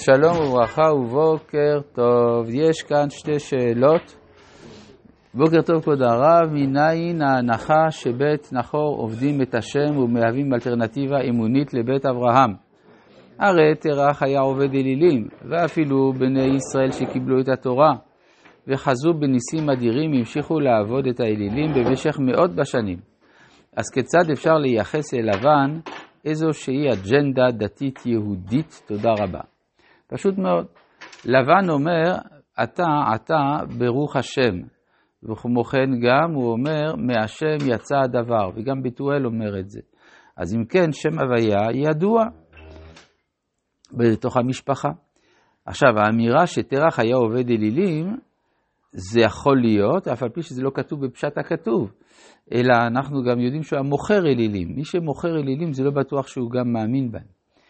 שלום וברכה ובוקר טוב. יש כאן שתי שאלות. בוקר טוב כבוד הרב, מניין ההנחה שבית נחור עובדים את השם ומהווים אלטרנטיבה אמונית לבית אברהם? הרי תרח היה עובד אלילים, ואפילו בני ישראל שקיבלו את התורה וחזו בניסים אדירים המשיכו לעבוד את האלילים במשך מאות בשנים. אז כיצד אפשר לייחס אל לבן איזושהי אג'נדה דתית יהודית? תודה רבה. פשוט מאוד. לבן אומר, אתה ברוך השם. וכמו כן גם הוא אומר, מהשם יצא הדבר, וגם ביטואל אומר את זה. אז אם כן, שם הוויה ידוע בתוך המשפחה. עכשיו, האמירה שתרח היה עובד אלילים, זה יכול להיות, אף על פי שזה לא כתוב בפשט הכתוב, אלא אנחנו גם יודעים שהוא המוכר אלילים. מי שמוכר אלילים זה לא בטוח שהוא גם מאמין בהם.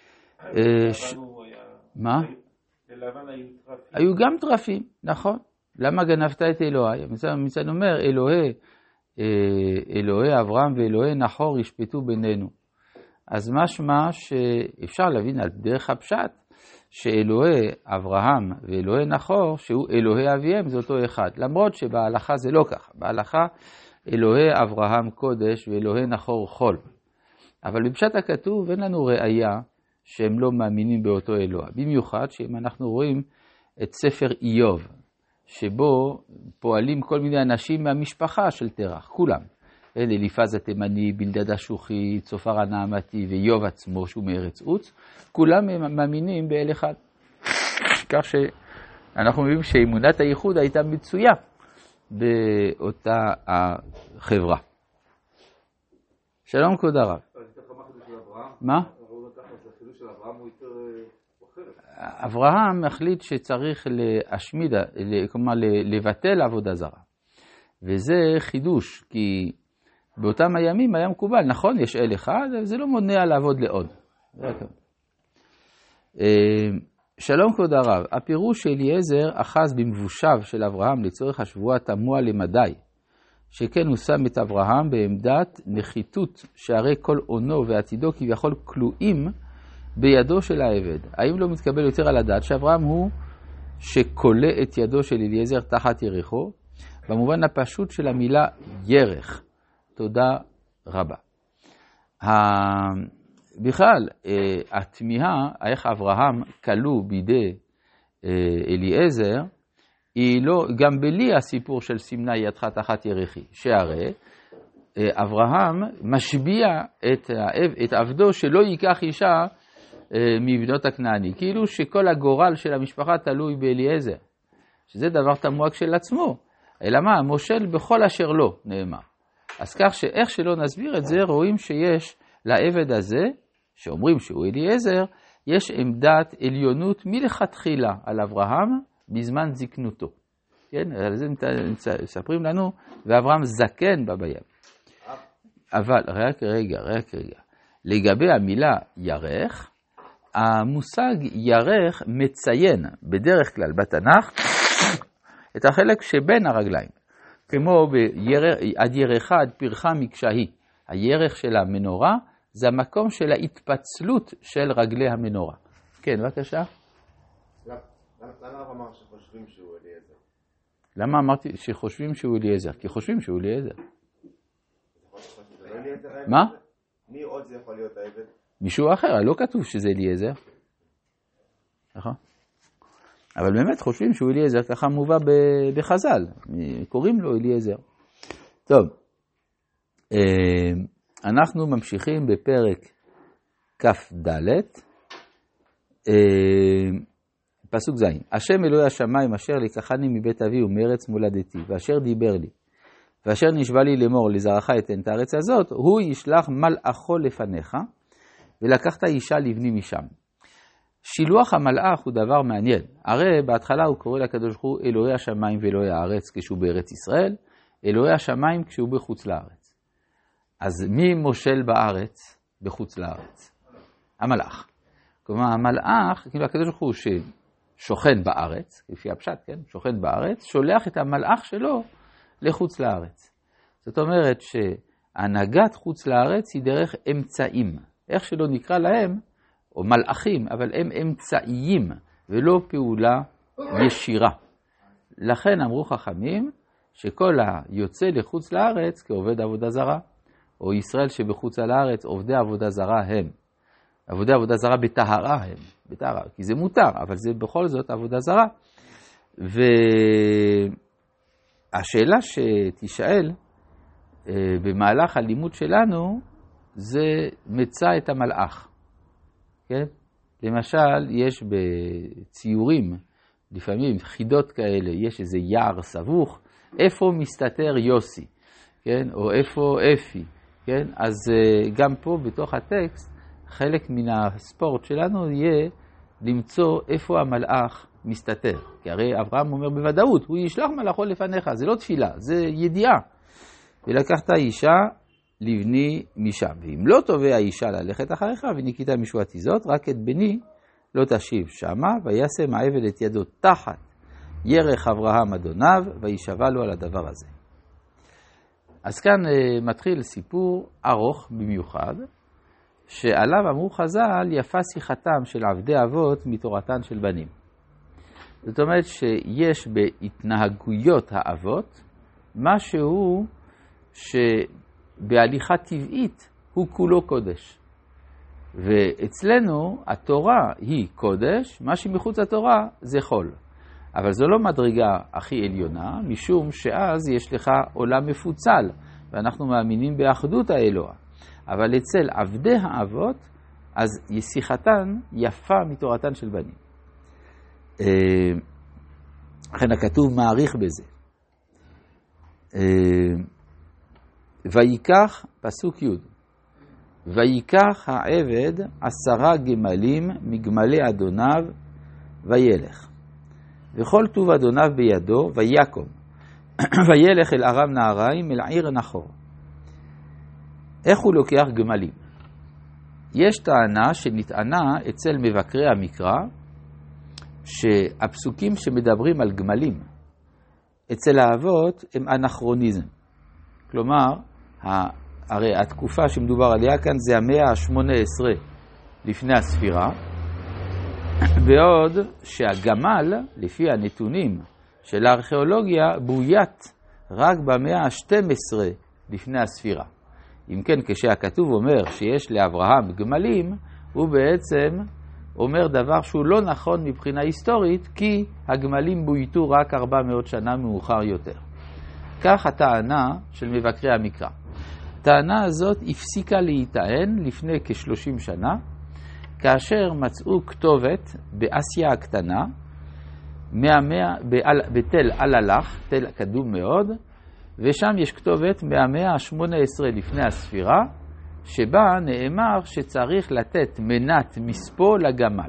מה? היו גם טרפים, נכון. למה גנבת את אלוהי? מצד אומר, אלוהי אברהם ואלוהי נחור ישפטו בינינו. אז משמע שאפשר להבין על דרך הפשט, שאלוהי אברהם ואלוהי נחור, שהוא אלוהי אביהם, זה אותו אחד. למרות שבהלכה זה לא ככה. בהלכה אלוהי אברהם קודש ואלוהי נחור חול. אבל בפשט הכתוב אין לנו ראייה שהם לא מאמינים באותו אלוה. במיוחד שאם אנחנו רואים את ספר איוב, שבו פועלים כל מיני אנשים מהמשפחה של תרח, כולם. אליפז התימני, בלדד השוחי, צופר הנעמתי ואיוב עצמו שהוא מארץ עוץ, כולם מאמינים באל אחד. כך שאנחנו מבינים שאמונת הייחוד הייתה מצויה באותה החברה. שלום כבוד הרב. מה? אברהם החליט שצריך להשמיד, כלומר לבטל עבודה זרה. וזה חידוש, כי באותם הימים היה מקובל, נכון, יש אל אחד, אבל זה לא מונע לעבוד לעוד. שלום כבוד הרב, הפירוש של אליעזר אחז במבושיו של אברהם לצורך השבועה תמוה למדי, שכן הוא שם את אברהם בעמדת נחיתות, שהרי כל עונו ועתידו כביכול כלואים בידו של העבד. האם לא מתקבל יותר על הדעת שאברהם הוא שקולה את ידו של אליעזר תחת ירחו, במובן הפשוט של המילה ירך? תודה רבה. בכלל, התמיהה איך אברהם כלוא בידי אליעזר, היא לא, גם בלי הסיפור של סמנה ידך תחת ירחי, שהרי אברהם משביע את עבדו שלא ייקח אישה מבנות הכנעני, כאילו שכל הגורל של המשפחה תלוי באליעזר, שזה דבר תמוה כשלעצמו, אלא מה? מושל בכל אשר לא, נאמר. אז כך שאיך שלא נסביר את זה, רואים שיש לעבד הזה, שאומרים שהוא אליעזר, יש עמדת עליונות מלכתחילה על אברהם בזמן זקנותו. כן? על זה מספרים לנו, ואברהם זקן בביים. אבל רק רגע. לגבי המילה ירך, המושג ירך מציין בדרך כלל בתנ"ך את החלק שבין הרגליים. כמו עד ירך עד פרחה מקשהי. הירך של המנורה זה המקום של ההתפצלות של רגלי המנורה. כן, בבקשה. למה הרב אמר שחושבים שהוא אליעזר? למה אמרתי שחושבים שהוא אליעזר? כי חושבים שהוא אליעזר. מה? מי עוד זה יכול להיות העבד? מישהו אחר, לא כתוב שזה אליעזר. נכון? אבל באמת חושבים שהוא אליעזר, ככה מובא בחז"ל. קוראים לו אליעזר. טוב. אנחנו ממשיכים בפרק כ"ד, פסוק ז'. השם אלוהי השמיים אשר לקחני מבית אבי ומארץ מולדתי, ואשר דיבר לי, ואשר נשבע לי לאמור לזרעך אתן את הארץ הזאת, הוא ישלח מלאכו לפניך, ולקחת אישה לבני משם. שילוח המלאך הוא דבר מעניין. הרי בהתחלה הוא קורא לקדוש ברוך הוא אלוהי השמיים ואלוהי הארץ כשהוא בארץ ישראל, אלוהי השמיים כשהוא בחוץ לארץ. אז מי מושל בארץ בחוץ לארץ? המלאך. כלומר המלאך, כאילו הקדוש ברוך הוא ששוכן בארץ, לפי הפשט, כן? שוכן בארץ, שולח את המלאך שלו לחוץ לארץ. זאת אומרת שהנהגת חוץ לארץ היא דרך אמצעים. איך שלא נקרא להם, או מלאכים, אבל הם אמצעיים ולא פעולה ישירה. לכן אמרו חכמים שכל היוצא לחוץ לארץ כעובד עבודה זרה, או ישראל שבחוץ על הארץ עובדי עבודה זרה הם. עבודי עבודה זרה בטהרה הם, בטהרה, כי זה מותר, אבל זה בכל זאת עבודה זרה. והשאלה שתשאל במהלך הלימוד שלנו, זה מצא את המלאך. כן? למשל, יש בציורים, לפעמים חידות כאלה, יש איזה יער סבוך, איפה מסתתר יוסי, כן? או איפה אפי, כן? אז גם פה בתוך הטקסט, חלק מן הספורט שלנו יהיה למצוא איפה המלאך מסתתר. כי הרי אברהם אומר בוודאות, הוא ישלח מלאכו לפניך, זה לא תפילה, זה ידיעה. ולקחת האישה לבני משם. ואם לא תובע האישה ללכת אחריך, וניקית משועתי זאת, רק את בני לא תשיב שמה, וישם העבד את ידו תחת ירך אברהם אדוניו, וישבע לו על הדבר הזה. אז כאן מתחיל סיפור ארוך במיוחד, שעליו אמרו חז"ל, יפה שיחתם של עבדי אבות מתורתן של בנים. זאת אומרת שיש בהתנהגויות האבות משהו שבהליכה טבעית הוא כולו קודש. ואצלנו התורה היא קודש, מה שמחוץ לתורה זה חול. אבל זו לא מדרגה הכי עליונה, משום שאז יש לך עולם מפוצל, ואנחנו מאמינים באחדות האלוה. אבל אצל עבדי האבות, אז שיחתן יפה מתורתן של בנים. לכן הכתוב מעריך בזה. ויקח, פסוק י', ויקח העבד 10 גמלים מגמלי אדוניו וילך. וכל טוב אדוניו בידו ויקום. וילך אל ארם נהריים אל עיר נחור. איך הוא לוקח גמלים? יש טענה שנטענה אצל מבקרי המקרא, שהפסוקים שמדברים על גמלים אצל האבות הם אנכרוניזם. כלומר, הרי התקופה שמדובר עליה כאן זה המאה ה-18 לפני הספירה, בעוד שהגמל, לפי הנתונים של הארכיאולוגיה, בוית רק במאה ה-12 לפני הספירה. אם כן, כשהכתוב אומר שיש לאברהם גמלים, הוא בעצם אומר דבר שהוא לא נכון מבחינה היסטורית, כי הגמלים בויתו רק 400 שנה מאוחר יותר. כך הטענה של מבקרי המקרא. הטענה הזאת הפסיקה להיטען לפני כ-30 שנה, כאשר מצאו כתובת באסיה הקטנה, בתל אללח, תל קדום מאוד, ושם יש כתובת מהמאה ה-18 לפני הספירה, שבה נאמר שצריך לתת מנת מספו לגמל.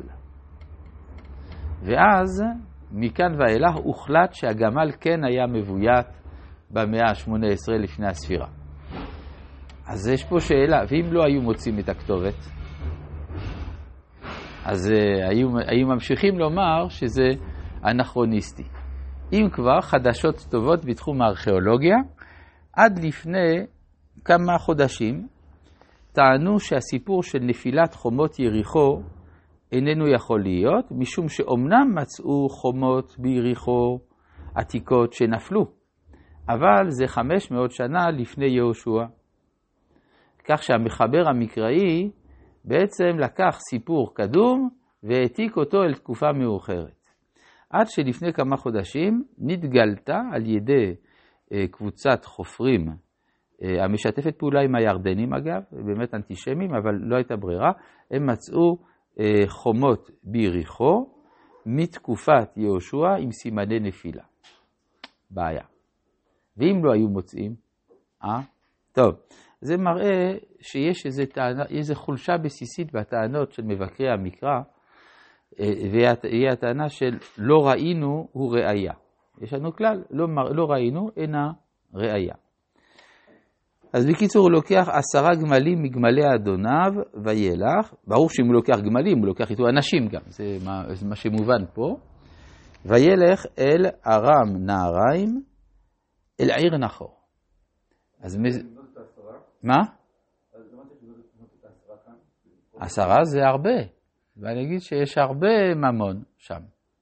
ואז מכאן ואילך הוחלט שהגמל כן היה מבוית במאה ה-18 לפני הספירה. אז יש פה שאלה, ואם לא היו מוצאים את הכתובת, אז היו ממשיכים לומר שזה אנכרוניסטי. אם כבר חדשות טובות בתחום הארכיאולוגיה, עד לפני כמה חודשים טענו שהסיפור של נפילת חומות יריחו איננו יכול להיות, משום שאומנם מצאו חומות ביריחו עתיקות שנפלו, אבל זה 500 שנה לפני יהושע. כך שהמחבר המקראי בעצם לקח סיפור קדום והעתיק אותו אל תקופה מאוחרת. עד שלפני כמה חודשים נתגלתה על ידי קבוצת חופרים המשתפת פעולה עם הירדנים אגב, באמת אנטישמים, אבל לא הייתה ברירה, הם מצאו חומות ביריחו מתקופת יהושע עם סימני נפילה. בעיה. ואם לא היו מוצאים, טוב, זה מראה שיש איזו חולשה בסיסית בטענות של מבקרי המקרא, והיא הטענה של לא ראינו הוא ראיה. יש לנו כלל, לא ראינו אינה ראיה. אז בקיצור הוא לוקח 10 גמלים מגמלי אדוניו וילך, ברור שאם הוא לוקח גמלים הוא לוקח איתו אנשים גם, זה מה שמובן פה, וילך אל ארם נהריים אל עיר נחור. אז מה? 10 זה הרבה. ואני אגיד שיש הרבה ממון שם.